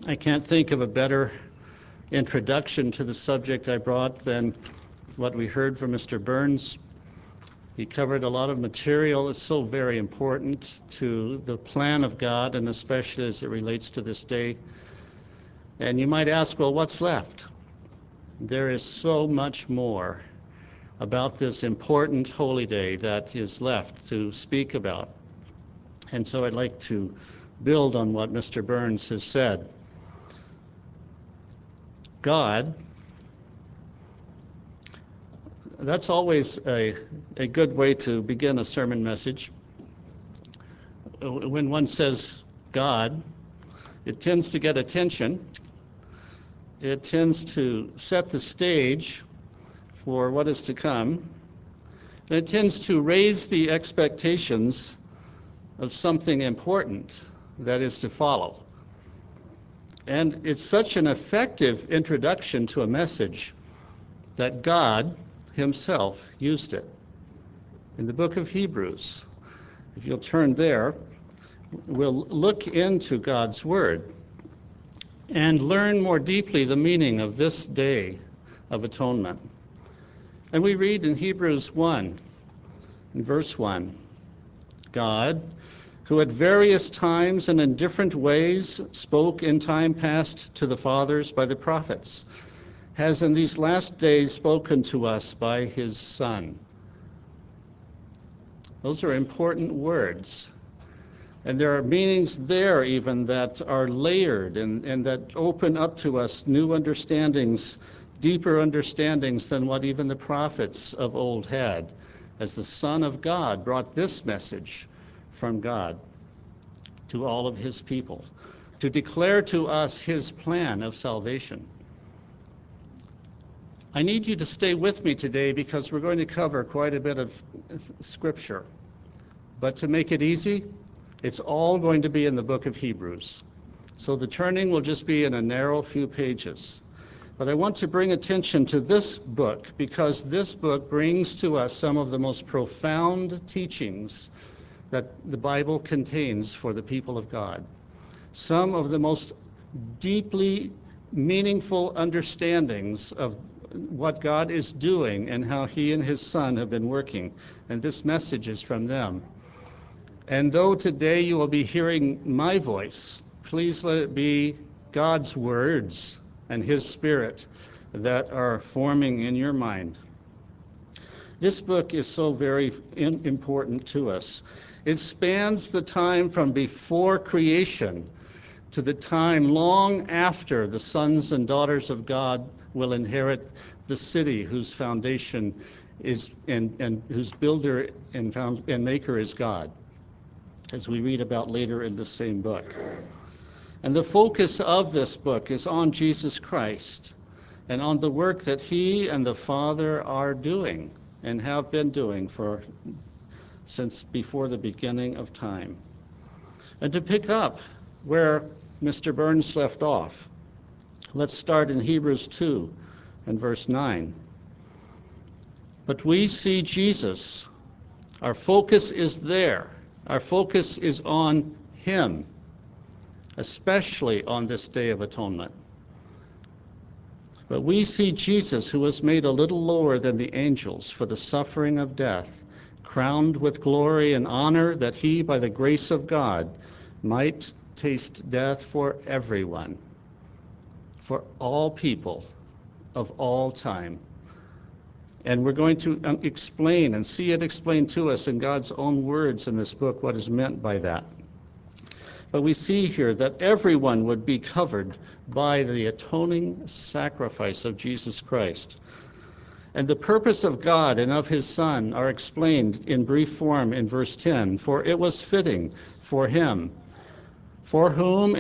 I can't think of a better introduction to the subject I brought than what we heard from Mr. Burns. He covered a lot of material that's so very important to the plan of God, and especially as it relates to this day. And you might ask, well, what's left? There is so much more about this important holy day that is left to speak about. And so I'd like to build on what Mr. Burns has said. God, that's always a good way to begin a sermon message. When one says God, it tends to get attention. It tends to set the stage for what is to come. And it tends to raise the expectations of something important that is to follow. And it's such an effective introduction to a message that God himself used it. In the book of Hebrews, if you'll turn there, we'll look into God's word and learn more deeply the meaning of this day of atonement. And we read in Hebrews 1, in verse 1, God, who at various times and in different ways spoke in time past to the fathers by the prophets, has in these last days spoken to us by his Son. Those are important words. And there are meanings there even that are layered and that open up to us new understandings, deeper understandings than what even the prophets of old had, as the Son of God brought this message from God to all of his people, to declare to us his plan of salvation. I need you to stay with me today because we're going to cover quite a bit of scripture. But to make it easy, it's all going to be in the book of Hebrews. So the turning will just be in a narrow few pages. But I want to bring attention to this book because this book brings to us some of the most profound teachings that the Bible contains for the people of God. Some of the most deeply meaningful understandings of what God is doing and how he and his Son have been working. And this message is from them. And though today you will be hearing my voice, please let it be God's words and his Spirit that are forming in your mind. This book is so very important to us. It spans the time from before creation to the time long after the sons and daughters of God will inherit the city whose foundation is and whose builder and maker is God, as we read about later in the same book. And the focus of this book is on Jesus Christ and on the work that he and the Father are doing and have been doing since before the beginning of time. And to pick up where Mr. Burns left off, let's start in Hebrews 2 and verse 9. But we see Jesus. Our focus is there. Our focus is on him, especially on this day of atonement. But we see Jesus, who was made a little lower than the angels for the suffering of death, crowned with glory and honor, that he, by the grace of God, might taste death for everyone, for all people of all time. And we're going to explain and see it explained to us in God's own words in this book what is meant by that. But we see here that everyone would be covered by the atoning sacrifice of Jesus Christ. And the purpose of God and of his Son are explained in brief form in verse 10. For it was fitting for him, for whom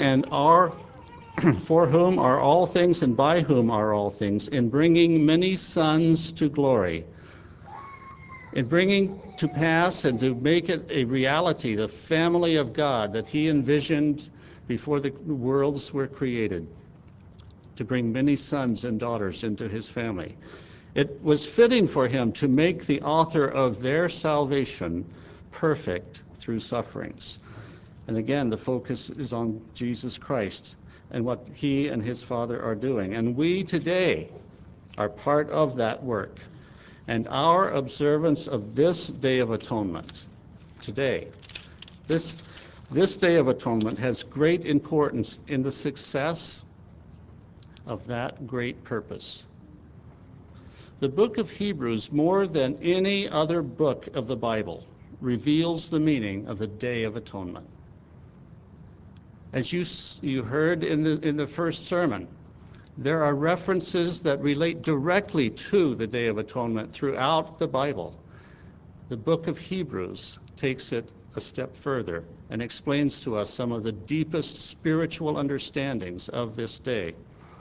are all things and by whom are all things, in bringing many sons to glory, in bringing to pass and to make it a reality, the family of God that he envisioned before the worlds were created, to bring many sons and daughters into his family. It was fitting for him to make the author of their salvation perfect through sufferings. And again, the focus is on Jesus Christ and what he and his Father are doing. And we today are part of that work. And our observance of this Day of Atonement today, this Day of Atonement has great importance in the success of that great purpose. The book of Hebrews, more than any other book of the Bible, reveals the meaning of the Day of Atonement. As you heard in the first sermon, there are references that relate directly to the Day of Atonement throughout the Bible. The book of Hebrews takes it a step further and explains to us some of the deepest spiritual understandings of this day.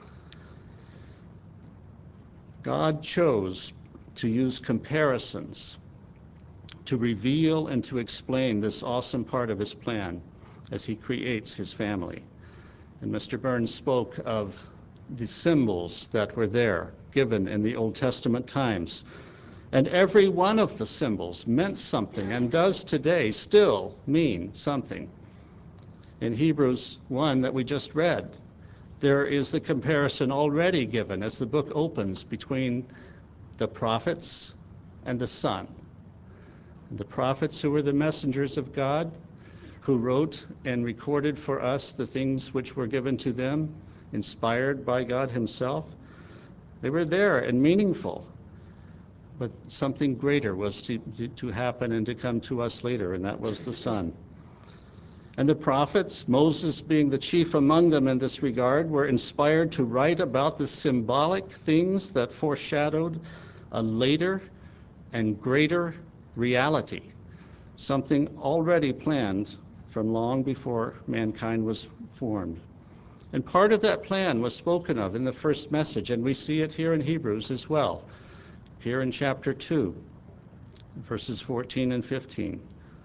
God chose to use comparisons to reveal and to explain this awesome part of his plan as he creates his family. And Mr. Burns spoke of the symbols that were there, given in the Old Testament times. And every one of the symbols meant something and does today still mean something. In Hebrews 1 that we just read, there is the comparison already given as the book opens between the prophets and the Son. And the prophets who were the messengers of God, who wrote and recorded for us the things which were given to them, inspired by God himself. They were there and meaningful, but something greater was to happen and to come to us later, and that was the Son. And the prophets, Moses being the chief among them in this regard, were inspired to write about the symbolic things that foreshadowed a later and greater reality, something already planned from long before mankind was formed. And part of that plan was spoken of in the first message, and we see it here in Hebrews as well, here in chapter 2, verses 14 and 15.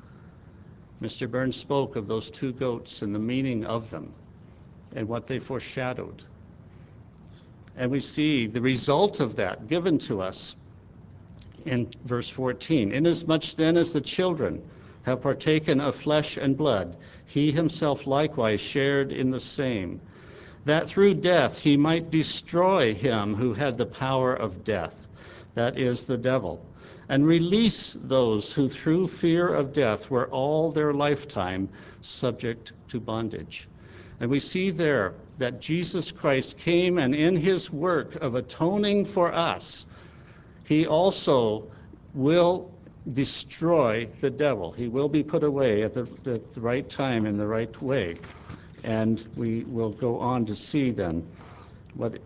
Mr. Burns spoke of those two goats and the meaning of them and what they foreshadowed. And we see the result of that given to us in verse 14. Inasmuch then as the children have partaken of flesh and blood, he himself likewise shared in the same, that through death he might destroy him who had the power of death, that is, the devil, and release those who through fear of death were all their lifetime subject to bondage. And we see there that Jesus Christ came, and in his work of atoning for us, he also will destroy the devil. He will be put away at the right time in the right way. And we will go on to see then what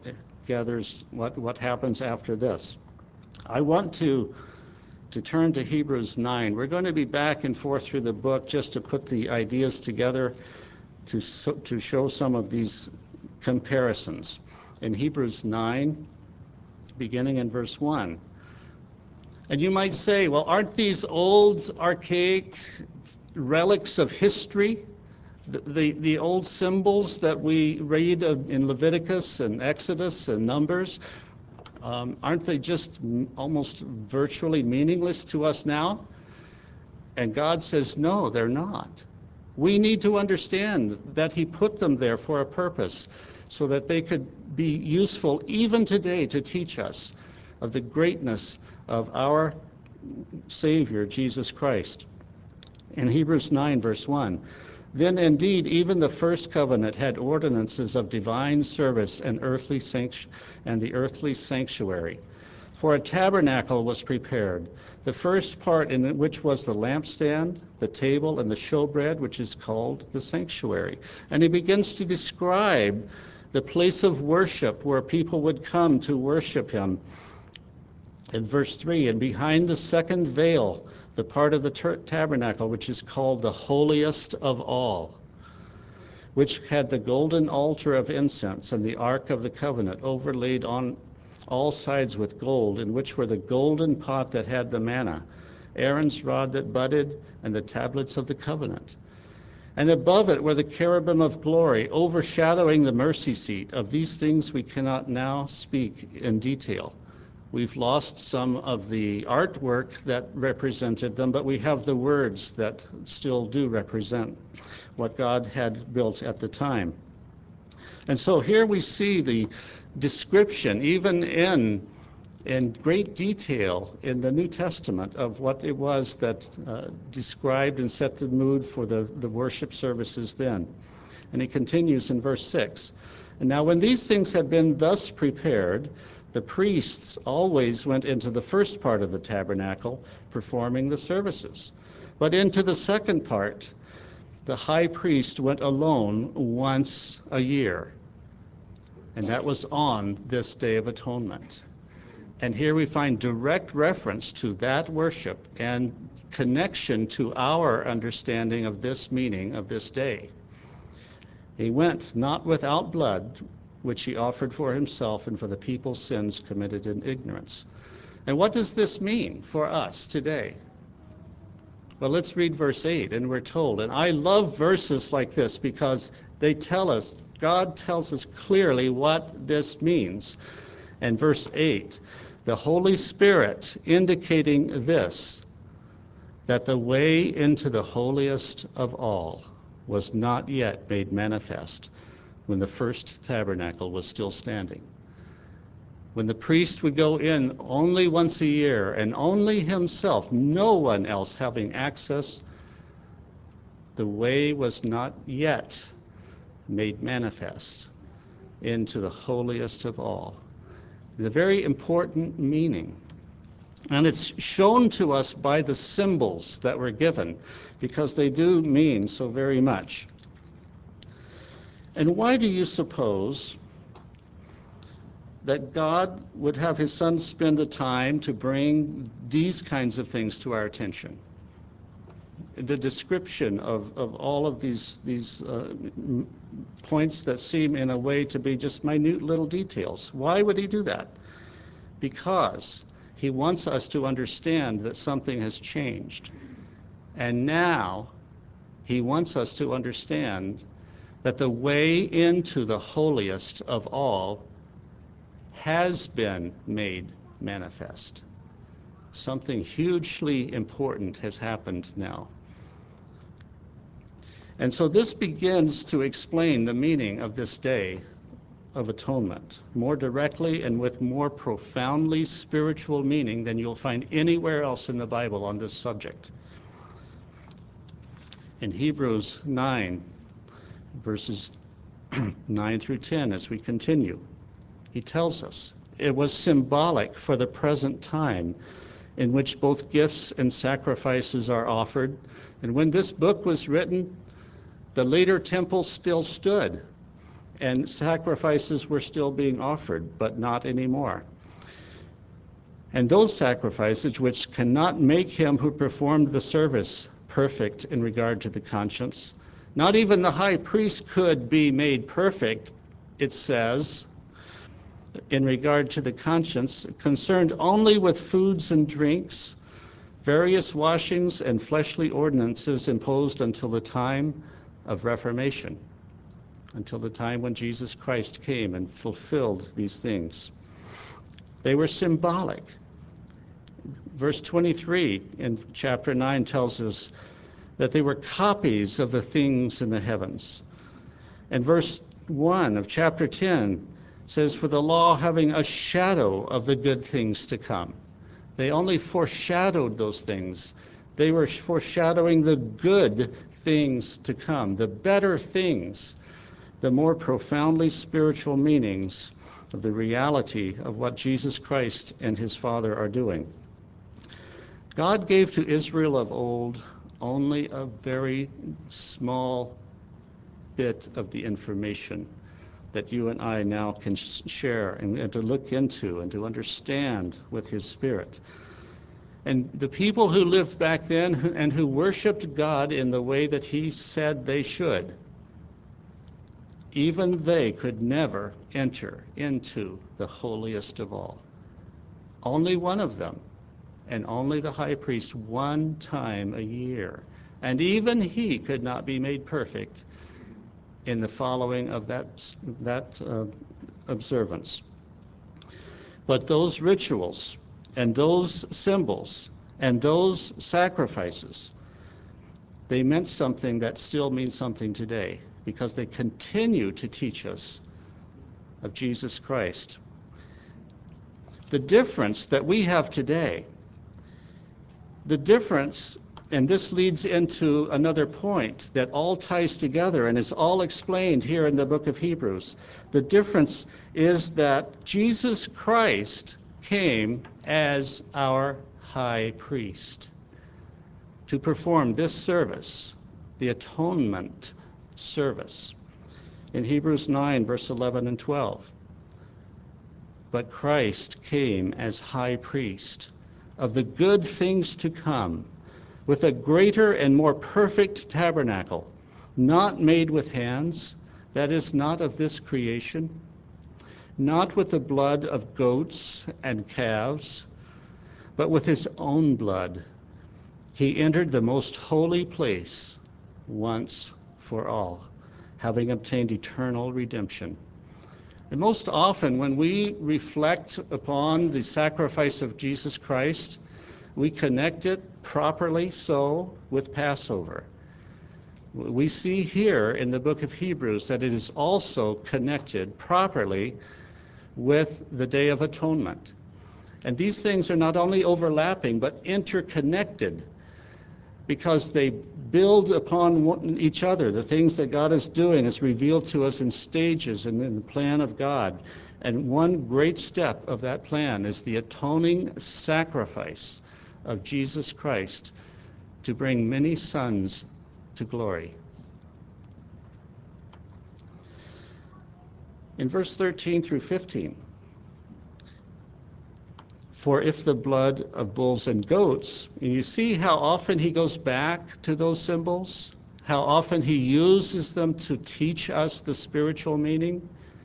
happens after this. I want to turn to Hebrews 9. We're going to be back and forth through the book just to put the ideas together to show some of these comparisons. In Hebrews 9, beginning in verse 1. And you might say, well, aren't these old, archaic relics of history? The old symbols that we read in Leviticus and Exodus and Numbers, aren't they just almost virtually meaningless to us now? And God says, no, they're not. We need to understand that he put them there for a purpose so that they could be useful even today to teach us of the greatness of our Savior, Jesus Christ. In Hebrews 9, verse 1, then indeed even the first covenant had ordinances of divine service and the earthly sanctuary. For a tabernacle was prepared, the first part in which was the lampstand, the table, and the showbread, which is called the sanctuary. And he begins to describe the place of worship where people would come to worship him. In verse 3, and behind the second veil, the part of the tabernacle which is called the holiest of all, which had the golden altar of incense and the ark of the covenant overlaid on all sides with gold, in which were the golden pot that had the manna, Aaron's rod that budded, and the tablets of the covenant. And above it were the cherubim of glory, overshadowing the mercy seat. Of these things we cannot now speak in detail. We've lost some of the artwork that represented them, but we have the words that still do represent what God had built at the time. And so here we see the description, even in great detail in the New Testament, of what it was that described and set the mood for the worship services then. And he continues in verse 6. And now when these things had been thus prepared, the priests always went into the first part of the tabernacle, performing the services. But into the second part, the high priest went alone once a year, and that was on this Day of Atonement. And here we find direct reference to that worship and connection to our understanding of this meaning of this day. He went not without blood, which he offered for himself and for the people's sins committed in ignorance. And what does this mean for us today? Well, let's read verse 8, and we're told, and I love verses like this because they tell us, God tells us clearly what this means. And verse 8, the Holy Spirit indicating this, that the way into the holiest of all was not yet made manifest when the first tabernacle was still standing. When the priest would go in only once a year, and only himself, no one else having access, the way was not yet made manifest into the holiest of all. It's a very important meaning. And it's shown to us by the symbols that were given, because they do mean so very much. And why do you suppose that God would have his Son spend the time to bring these kinds of things to our attention? The description of all of these points that seem in a way to be just minute little details. Why would he do that? Because he wants us to understand that something has changed. And now he wants us to understand that the way into the holiest of all has been made manifest. Something hugely important has happened now. And so this begins to explain the meaning of this Day of Atonement more directly and with more profoundly spiritual meaning than you'll find anywhere else in the Bible on this subject. In Hebrews 9, verses 9 through 10, as we continue, he tells us, it was symbolic for the present time in which both gifts and sacrifices are offered. And when this book was written, the later temple still stood, and sacrifices were still being offered, but not anymore. And those sacrifices which cannot make him who performed the service perfect in regard to the conscience, not even the high priest could be made perfect, it says, in regard to the conscience, concerned only with foods and drinks, various washings and fleshly ordinances imposed until the time of Reformation, until the time when Jesus Christ came and fulfilled these things. They were symbolic. Verse 23 in chapter 9 tells us that they were copies of the things in the heavens. And verse 1 of chapter 10 says, for the law having a shadow of the good things to come. They only foreshadowed those things. They were foreshadowing the good things to come, the better things, the more profoundly spiritual meanings of the reality of what Jesus Christ and his Father are doing. God gave to Israel of old only a very small bit of the information that you and I now can share and to look into and to understand with his Spirit. And the people who lived back then and who worshiped God in the way that he said they should, even they could never enter into the holiest of all. Only one of them, and only the high priest one time a year. And even he could not be made perfect in the following of that observance. But those rituals and those symbols and those sacrifices, they meant something that still means something today, because they continue to teach us of Jesus Christ. The difference that we have today, the difference, and this leads into another point that all ties together and is all explained here in the book of Hebrews. The difference is that Jesus Christ came as our high priest to perform this service, the atonement service. In Hebrews 9, verse 11 and 12. But Christ came as high priest of the good things to come, with a greater and more perfect tabernacle, not made with hands, that is, not of this creation, not with the blood of goats and calves, but with his own blood. He entered the most holy place once for all, having obtained eternal redemption. And most often when we reflect upon the sacrifice of Jesus Christ, we connect it properly so with Passover. We see here in the book of Hebrews that it is also connected properly with the Day of Atonement. And these things are not only overlapping, but interconnected, because they build upon each other. The things that God is doing is revealed to us in stages and in the plan of God. And one great step of that plan is the atoning sacrifice of Jesus Christ to bring many sons to glory. In verse 13 through 15, for if the blood of bulls and goats, and you see how often he goes back to those symbols, how often he uses them to teach us the spiritual meaning.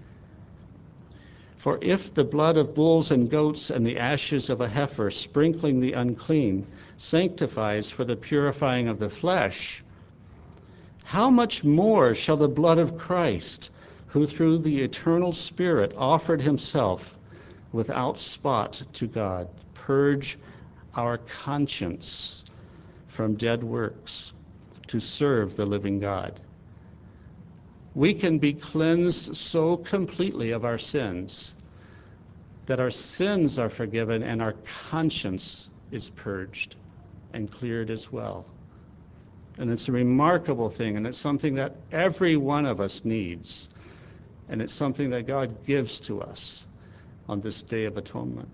For if the blood of bulls and goats and the ashes of a heifer sprinkling the unclean sanctifies for the purifying of the flesh, how much more shall the blood of Christ, who through the eternal Spirit offered himself without spot to God, purge our conscience from dead works to serve the living God. We can be cleansed so completely of our sins that our sins are forgiven and our conscience is purged and cleared as well. And it's a remarkable thing, and it's something that every one of us needs, and it's something that God gives to us on this Day of Atonement.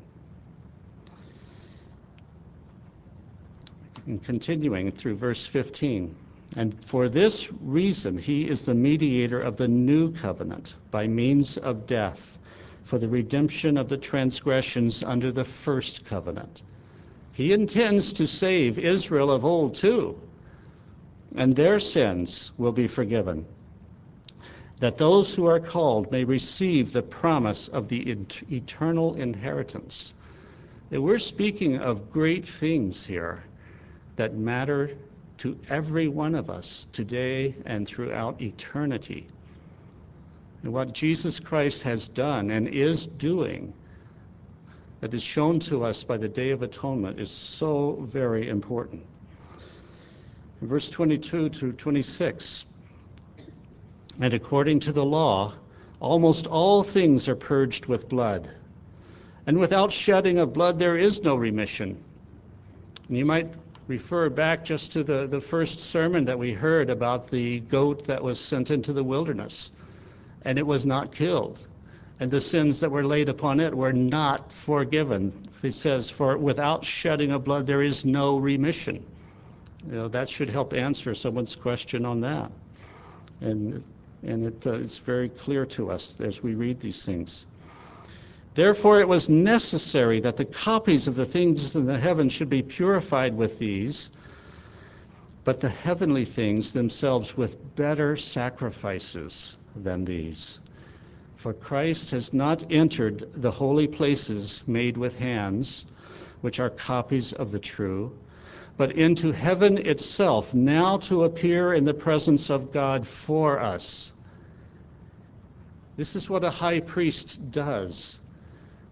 And continuing through verse 15, and for this reason he is the mediator of the new covenant by means of death, for the redemption of the transgressions under the first covenant. He intends to save Israel of old too, and their sins will be forgiven, that those who are called may receive the promise of the eternal inheritance. And we're speaking of great things here that matter to every one of us today and throughout eternity. And what Jesus Christ has done and is doing, that is shown to us by the Day of Atonement, is so very important. In verse 22 to 26, and according to the law, almost all things are purged with blood. And without shedding of blood, there is no remission. And you might refer back just to the first sermon that we heard about the goat that was sent into the wilderness, and it was not killed. And the sins that were laid upon it were not forgiven. It says, for without shedding of blood, there is no remission. You know, that should help answer someone's question on that. And it's very clear to us as we read these things. Therefore it was necessary that the copies of the things in the heavens should be purified with these, but the heavenly things themselves with better sacrifices than these. For Christ has not entered the holy places made with hands, which are copies of the true, but into heaven itself, now to appear in the presence of God for us. This is what a high priest does.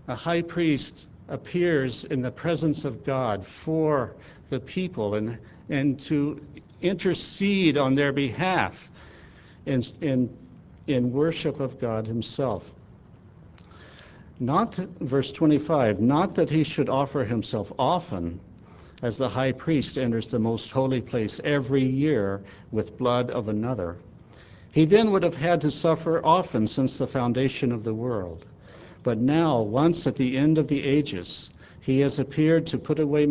A high priest appears in the presence of God for the people and to intercede on their behalf in worship of God himself. Not, verse 25, not that he should offer himself often, as the high priest enters the most holy place every year with blood of another. He then would have had to suffer often since the foundation of the world. But now, once at the end of the ages, he has appeared to put away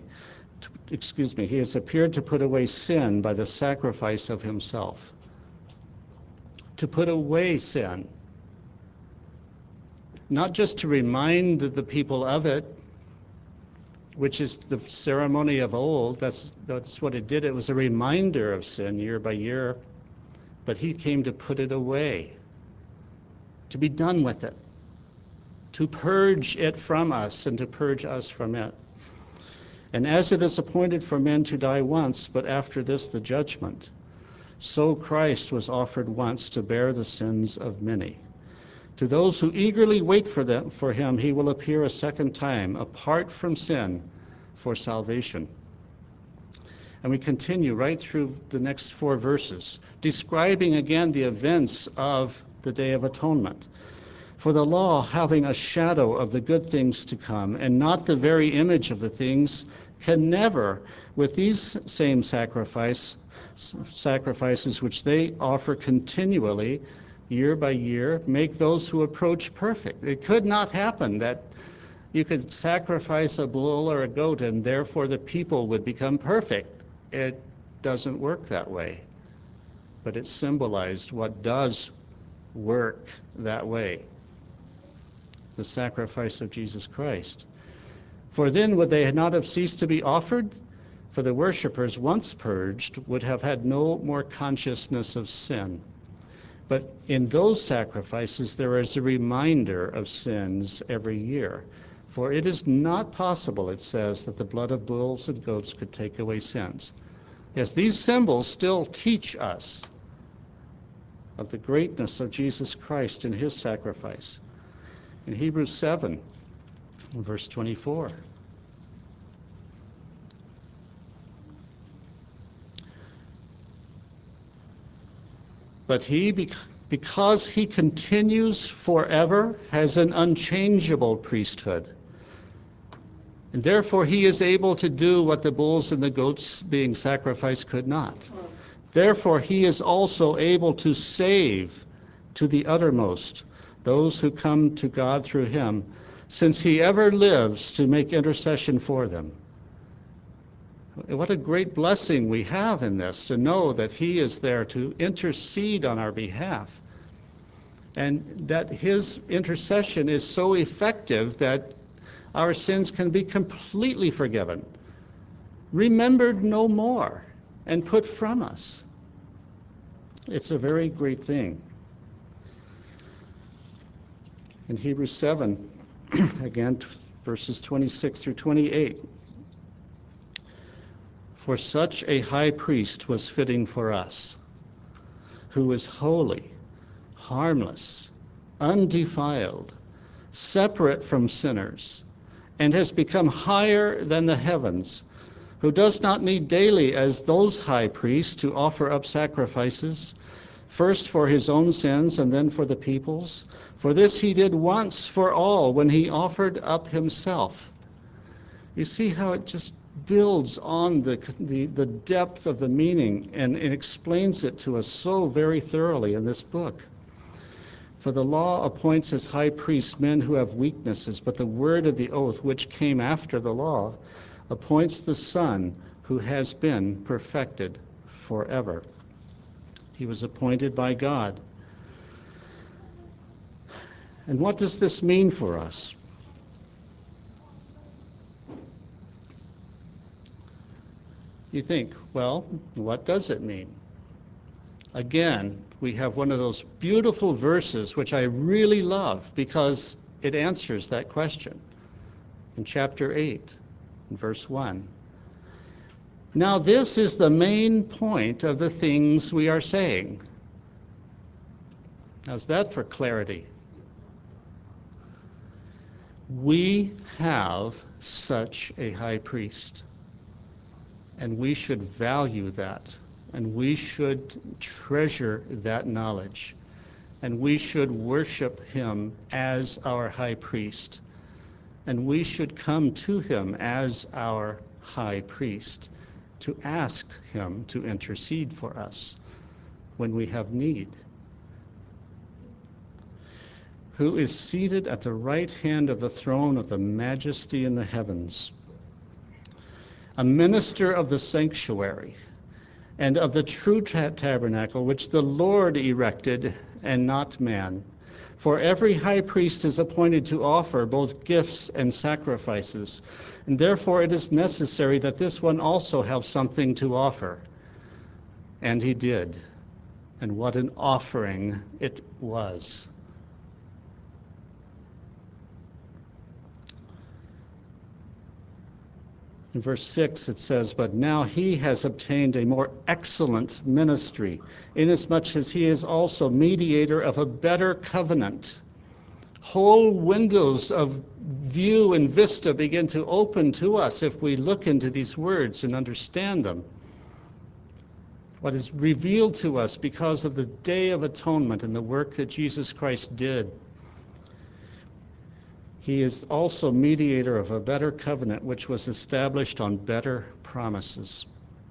he has appeared to put away sin by the sacrifice of himself. To put away sin. Not just to remind the people of it, which is the ceremony of old. That's what it did. It was a reminder of sin year by year. But he came to put it away, to be done with it, to purge it from us and to purge us from it. And as it is appointed for men to die once, but after this the judgment, so Christ was offered once to bear the sins of many. To those who eagerly wait for him, he will appear a second time, apart from sin, for salvation. And we continue right through the next 4 verses, describing again the events of the Day of Atonement. For the law, having a shadow of the good things to come, and not the very image of the things, can never, with these same sacrifices which they offer continually, year by year, make those who approach perfect. It could not happen that you could sacrifice a bull or a goat and therefore the people would become perfect. It doesn't work that way. But it symbolized what does work that way, the sacrifice of Jesus Christ. For then would they not have ceased to be offered? For the worshippers, once purged, would have had no more consciousness of sin. But in those sacrifices, there is a reminder of sins every year. For it is not possible, it says, that the blood of bulls and goats could take away sins. Yes, these symbols still teach us of the greatness of Jesus Christ and his sacrifice. In Hebrews 7, verse 24. But he, because he continues forever, has an unchangeable priesthood. And therefore he is able to do what the bulls and the goats being sacrificed could not. Therefore he is also able to save to the uttermost those who come to God through him, since he ever lives to make intercession for them. What a great blessing we have in this, to know that he is there to intercede on our behalf, and that his intercession is so effective that our sins can be completely forgiven, remembered no more, and put from us. It's a very great thing. In Hebrews 7, again, verses 26 through 28, for such a high priest was fitting for us, who is holy, harmless, undefiled, separate from sinners, and has become higher than the heavens, who does not need daily, as those high priests, to offer up sacrifices, first for his own sins and then for the people's. For this he did once for all when he offered up himself. You see how it just builds on the depth of the meaning and it explains it to us so very thoroughly in this book. For the law appoints as high priests men who have weaknesses, but the word of the oath, which came after the law, appoints the Son who has been perfected forever. He was appointed by God. And what does this mean for us? You think, well, what does it mean? Again, we have one of those beautiful verses which I really love because it answers that question. In chapter 8, in verse 1. Now this is the main point of the things we are saying. How's that for clarity? We have such a high priest, and we should value that, and we should treasure that knowledge, and we should worship him as our high priest, and we should come to him as our high priest to ask him to intercede for us when we have need. Who is seated at the right hand of the throne of the majesty in the heavens, a minister of the sanctuary and of the true tabernacle which the Lord erected and not man. For every high priest is appointed to offer both gifts and sacrifices, and therefore it is necessary that this one also have something to offer. And he did, and what an offering it was. In verse 6 it says, "But now he has obtained a more excellent ministry, inasmuch as he is also mediator of a better covenant." Whole windows of view and vista begin to open to us if we look into these words and understand them. What is revealed to us because of the Day of Atonement and the work that Jesus Christ did. He is also mediator of a better covenant, which was established on better promises.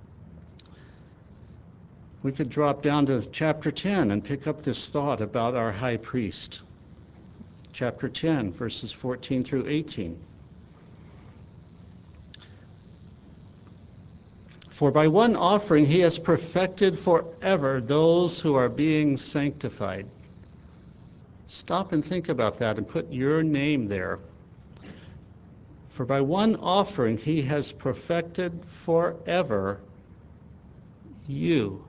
We could drop down to chapter 10 and pick up this thought about our high priest. Chapter 10, verses 14 through 18. "For by one offering he has perfected forever those who are being sanctified." Stop and think about that and put your name there. "For by one offering he has perfected forever you."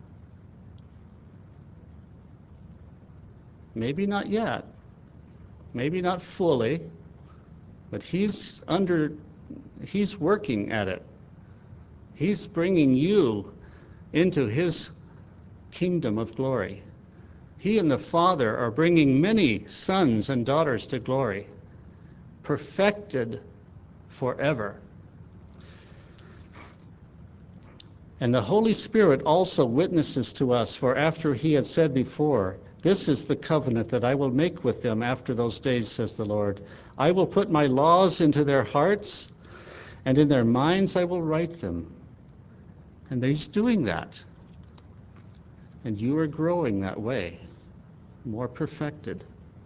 Maybe not yet, maybe not fully, but he's working at it. He's bringing you into his kingdom of glory. He and the Father are bringing many sons and daughters to glory, perfected forever. And the Holy Spirit also witnesses to us, for after he had said before, "This is the covenant that I will make with them after those days, says the Lord. I will put my laws into their hearts, and in their minds I will write them." And he's doing that. And you are growing that way, more perfected.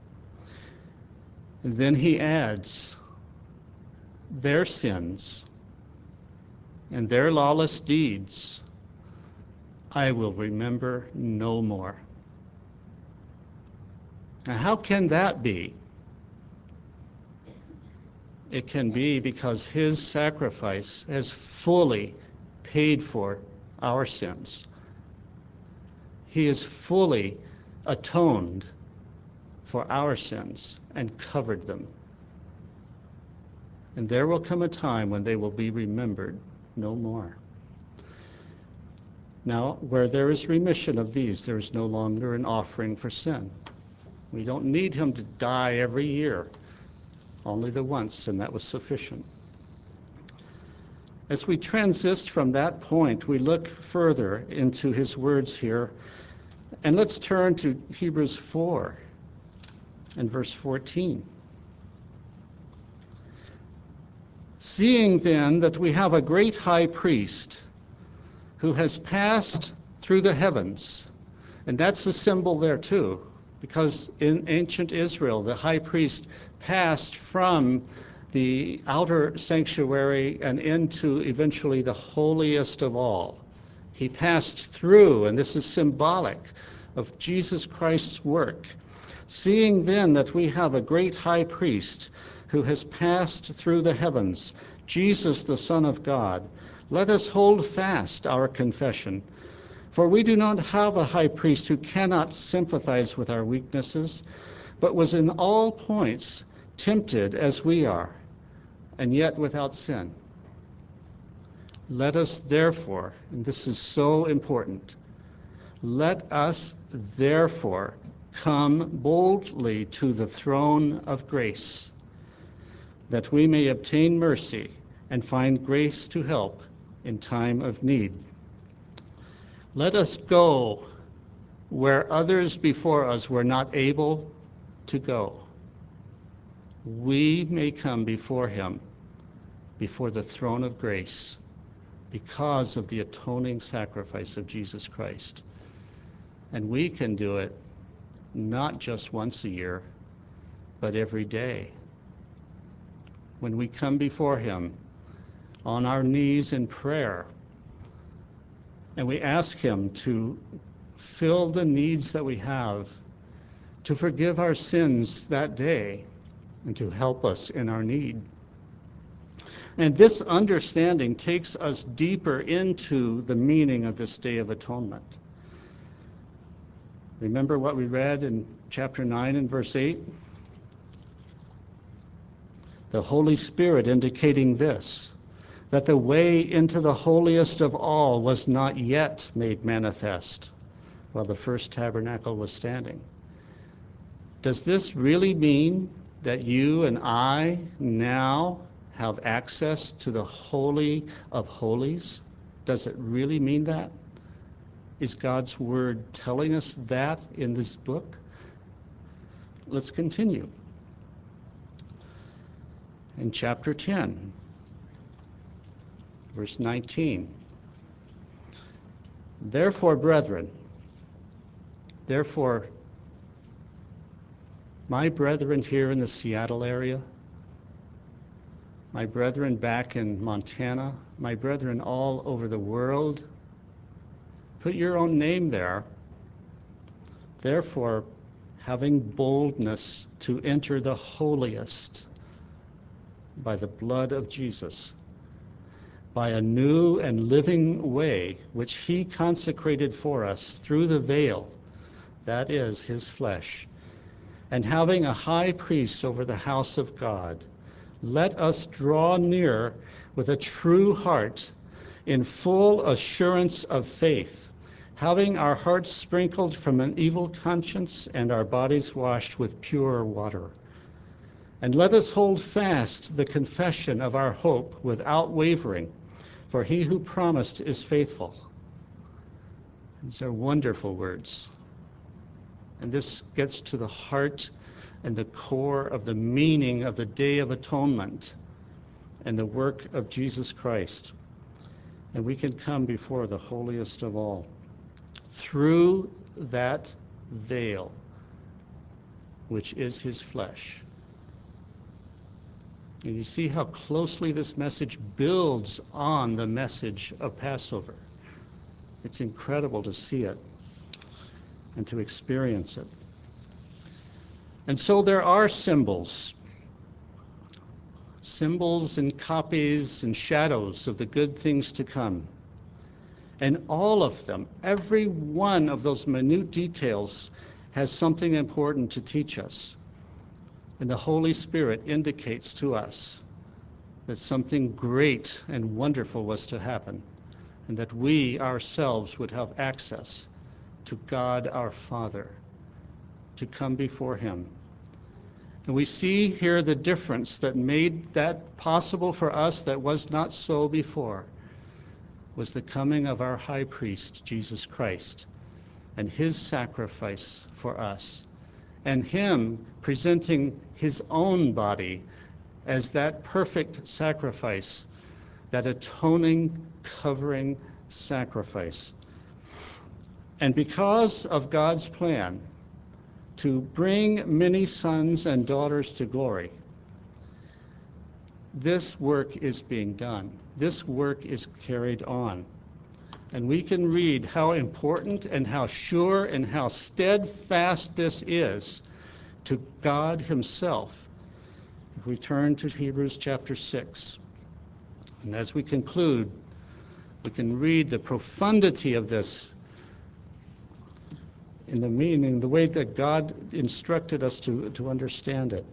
And then he adds, "Their sins and their lawless deeds I will remember no more." Now, how can that be? It can be because his sacrifice has fully paid for our sins. He has fully atoned for our sins and covered them. And there will come a time when they will be remembered no more. Now, where there is remission of these, there is no longer an offering for sin. We don't need him to die every year, only the once, and that was sufficient. As we transist from that point, we look further into his words here, and let's turn to Hebrews 4 and verse 14. "Seeing then that we have a great high priest who has passed through the heavens," and that's a symbol there too, because in ancient Israel, the high priest passed from the outer sanctuary and into eventually the holiest of all. He passed through, and this is symbolic of Jesus Christ's work. "Seeing then that we have a great high priest who has passed through the heavens, Jesus the Son of God, let us hold fast our confession. For we do not have a high priest who cannot sympathize with our weaknesses, but was in all points tempted as we are, and yet without sin. Let us therefore," and this is so important, "let us therefore come boldly to the throne of grace, that we may obtain mercy and find grace to help in time of need. Let us go where others before us were not able to go. We may come before him, before the throne of grace, because of the atoning sacrifice of Jesus Christ. And we can do it not just once a year, but every day. When we come before him on our knees in prayer, and we ask him to fill the needs that we have, to forgive our sins that day, and to help us in our need. And this understanding takes us deeper into the meaning of this Day of Atonement. Remember what we read in chapter 9 and verse 8? The Holy Spirit indicating this, that the way into the holiest of all was not yet made manifest while the first tabernacle was standing. Does this really mean that you and I now have access to the Holy of Holies? Does it really mean that? Is God's word telling us that in this book? Let's continue. In chapter 10, verse 19. Therefore, brethren, my brethren here in the Seattle area, my brethren back in Montana, my brethren all over the world, put your own name there. Therefore, having boldness to enter the holiest by the blood of Jesus, by a new and living way which he consecrated for us through the veil, that is his flesh, and having a high priest over the house of God, let us draw near with a true heart in full assurance of faith, having our hearts sprinkled from an evil conscience and our bodies washed with pure water. And let us hold fast the confession of our hope without wavering, for he who promised is faithful. These are wonderful words. And this gets to the heart and the core of the meaning of the Day of Atonement and the work of Jesus Christ. And we can come before the holiest of all through that veil, which is his flesh. And you see how closely this message builds on the message of Passover. It's incredible to see it and to experience it. And so there are symbols and copies and shadows of the good things to come. And all of them, every one of those minute details has something important to teach us. And the Holy Spirit indicates to us that something great and wonderful was to happen, and that we ourselves would have access to God our Father, to come before him. And we see here the difference that made that possible for us that was not so before, was the coming of our high priest, Jesus Christ, and his sacrifice for us, and him presenting his own body as that perfect sacrifice, that atoning, covering sacrifice. And because of God's plan to bring many sons and daughters to glory, this work is being done. This work is carried on. And we can read how important and how sure and how steadfast this is to God himself. If we turn to Hebrews chapter 6, and as we conclude, we can read the profundity of this in the meaning, the way that God instructed us to understand it.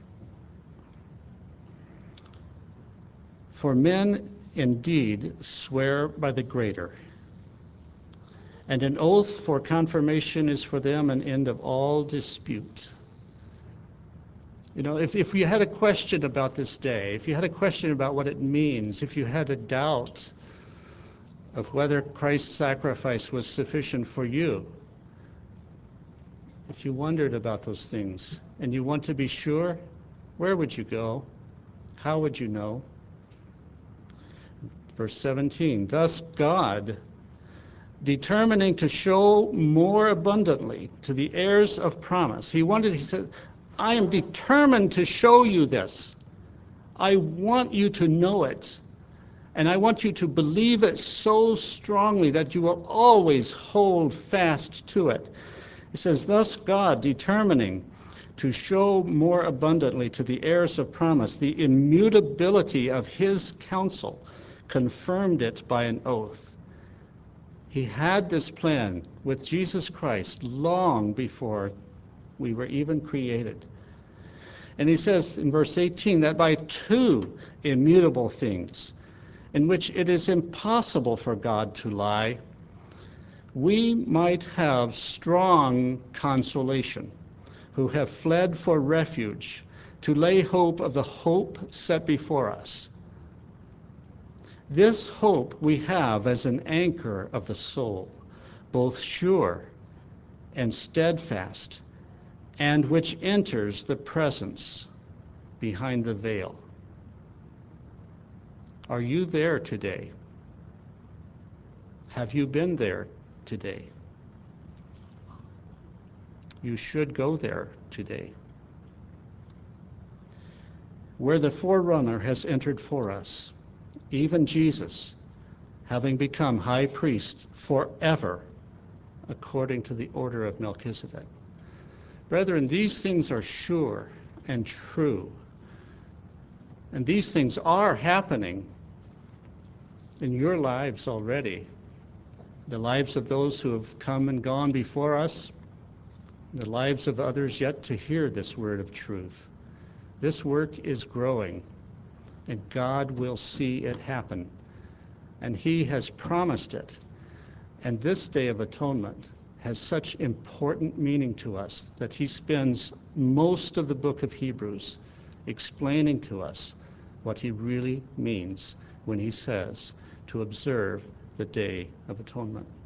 For men indeed swear by the greater, and an oath for confirmation is for them an end of all dispute. You know, if you had a question about this day, if you had a question about what it means, if you had a doubt of whether Christ's sacrifice was sufficient for you, if you wondered about those things and you want to be sure, where would you go? How would you know? Verse 17, thus God, determining to show more abundantly to the heirs of promise. He said, I am determined to show you this. I want you to know it. And I want you to believe it so strongly that you will always hold fast to it. He says, thus God, determining to show more abundantly to the heirs of promise the immutability of his counsel, confirmed it by an oath. He had this plan with Jesus Christ long before we were even created. And he says in verse 18 that by two immutable things, in which it is impossible for God to lie, we might have strong consolation, who have fled for refuge, to lay hope of the hope set before us. This hope we have as an anchor of the soul, both sure and steadfast, and which enters the presence behind the veil. Are you there today? Have you been there today? You should go there today. Where the forerunner has entered for us, even Jesus, having become high priest forever, according to the order of Melchizedek. Brethren, these things are sure and true, and these things are happening in your lives already. The lives of those who have come and gone before us, the lives of others yet to hear this word of truth. This work is growing, and God will see it happen. And he has promised it. And this Day of Atonement has such important meaning to us that he spends most of the book of Hebrews explaining to us what he really means when he says to observe the Day of Atonement.